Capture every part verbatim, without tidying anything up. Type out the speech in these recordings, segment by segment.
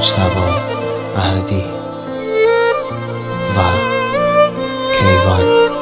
مجتبی احدی و کیوان.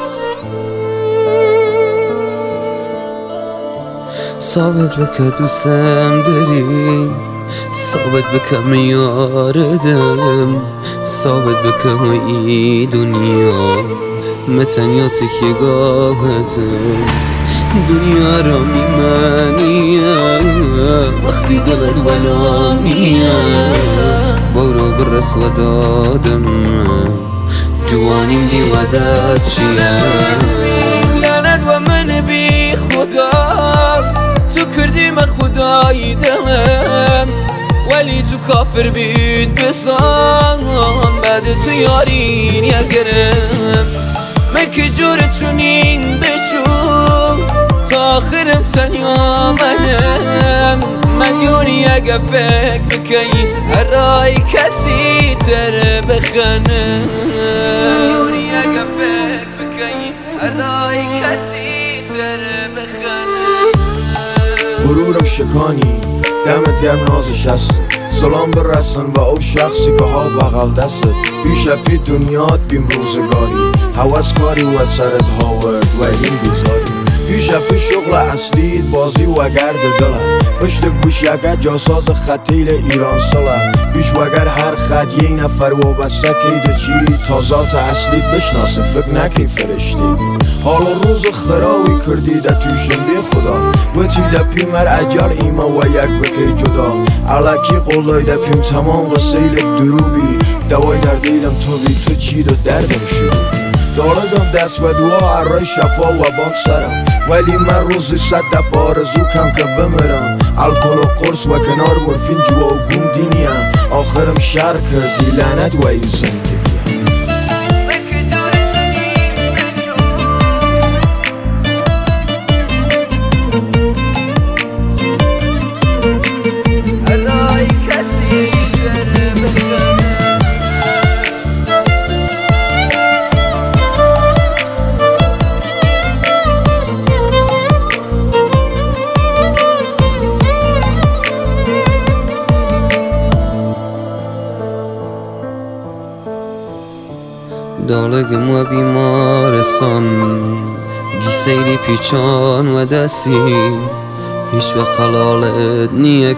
ثابت بکه دوستم داری، ثابت بکه میاردم، ثابت بکه های دنیا متنیاتی که گاهتم. دنیا را میمانیم وقتی دلت ولانیه، برو برس و دادم جوانیم دی ودت چیه. لعنت و من بی خدا تو کردی من خدای دلم، ولی تو کافر بید بسان بعد تو یارین یگرم. من که جورتونین بشو تا آخرم تنیا منم. مدیونی اگه فکر بکنی هر رای کسی تر بخنه. مدیونی اگه فکر بکنی هر رای کسی تر بخنه. غرورم شکانی دمت گرم نازش هست، سلام برسن و او شخصی که ها بغل دسته. بیشفی دنیات بیم روزگاری، حوض کاری و سرت هاورد و این بیزاری. بیشفی شغل اصلیت بازی و گرد دلم، پشت گوش یکت جاساز خطیل ایران سلم. بیش وگر هر خط یه نفر و بسته کیده چی تا ذات اصلیت بشناسه، فکر نکی فرشتی. حالا روز خراوی کردی ده توشن بی خدا، و تی ده پیمر اجل ایما و یک بکی جدا. علاکی قولای ده پیم تمام غسیل دروبی، دوای در دیلم تو بی تو چید و دردم شد. داردم دست و دعا ارای شفا و بانک سرم، ولی من روزی صد دفعه آرزو کم که بمیرم. الکل و قرص و کنار مورفین جوا و گوم دینیم، آخرم شر کردی لعنت و این زندگی. دالگم و بیمارستان گیسیلی پیچان و دستی، هیچ و خلالت نیه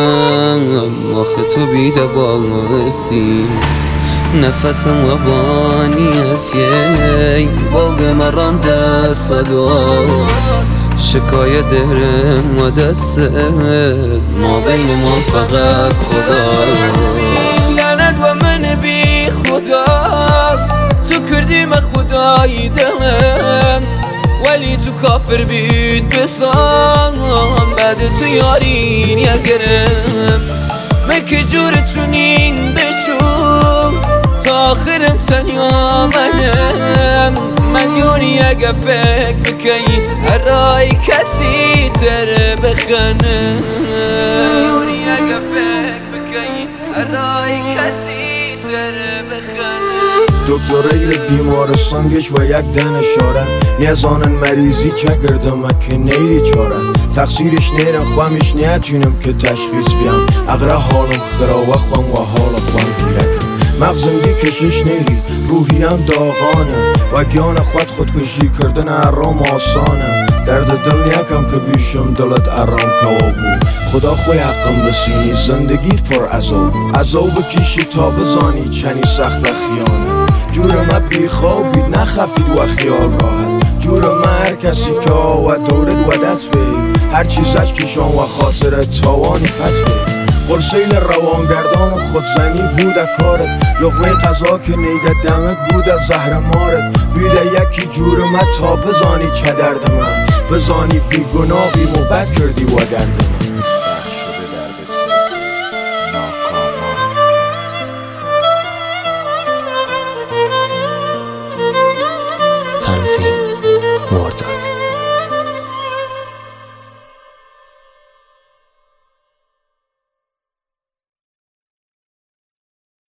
کم آخه تو بیده باسی. نفسم و بانی از یه باگ مران دست و داست، شکایت دهرم و دست ما بین ما فقط خدا. لعنت و من بی خدا تو کردی من خدای دلم، ولی تو کافر بید بسان بعد تو یارین یگرم. من که جورتونین بشو تا آخرم تنیا منم. مدیونی اگه فکر بکنی هر رای کسی تر بخنه. مدیونی اگه فکر بکنی هر رای کسی تر بخنه. دکتر ایل بیمارستان گش و یک دن اشاره، نیزانن مریضی چه گردم که نیری چاره. تقصیرش نیرم خواهمش نیتونم که تشخیص بیام، اقره حالم خرا و خوام و حال خوام بیرکم. مغزم دی کشش نیری روحیم داغانه، و گیان خود خودکشی کردن ارام آسانه. درد دل نیکم که بیشم دلت ارام کوابو، خدا خوی حقم بسینی زندگیت پر عذاب. عذاب کشی تا بزانی چنی سخت خیانه. جور من بی خوابید نخفید و خیال راحت، جور من هر کسی که آود دورد و دست بید، هر چیزش کشان و خاطر تاوانی پس بید. قرسیل روانگردان و خودزنی بوده کارت، لقمه غذا که نیده دمت بوده زهر مارت. بیده یکی جور من تا بزانی چه درد من، بزانی بی گناه بی موبت کردی و درد من. تنظیم مرتضی.